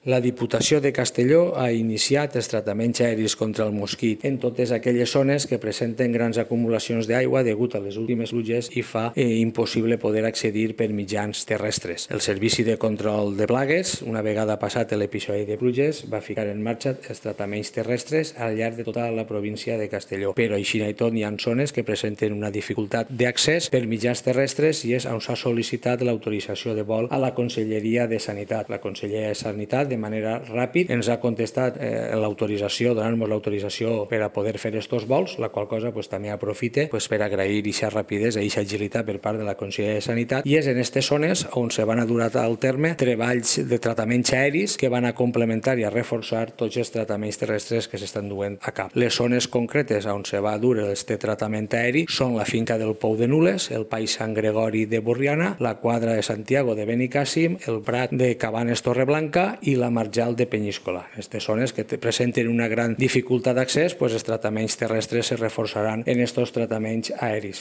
La Diputació de Castelló ha iniciat els tractaments aeris contra el mosquit en totes aquelles zones que presenten grans acumulacions d'aigua degut a les últimes pluges i fa impossible poder accedir per mitjans terrestres. El Servici de Control de Plagues, una vegada passat l'episodi de pluges, va ficar en marxa els tractaments terrestres al llarg de tota la província de Castelló. Però així i tot hi ha zones que presenten una dificultat d'accés per mitjans terrestres i és on s'ha sol·licitat l'autorització de vol a la Conselleria de Sanitat. La Conselleria de Sanitat de manera ràpida ens ha contestat l'autorització, donant-nos l'autorització per a poder fer estos vols, la qual cosa també aprofite per agrair aquesta rapidesa i aquesta agilitat per part de la Conselleria de Sanitat, i és en aquestes zones on se van a dur al terme treballs de tractaments aeris que van a complementar i a reforçar tots els tractaments terrestres que s'estan duent a cap. Les zones concretes on se va dur aquest tractament aeri són la finca del Pou de Nules, el País Sant Gregori de Borriana, la Quadra de Santiago de Benicàssim, el Prat de Cabanes Torreblanca i la Marjal de Penyíscola. Aquestes zones que presenten una gran dificultat d'accés, els tractaments terrestres se reforçaran en aquests tractaments aeris.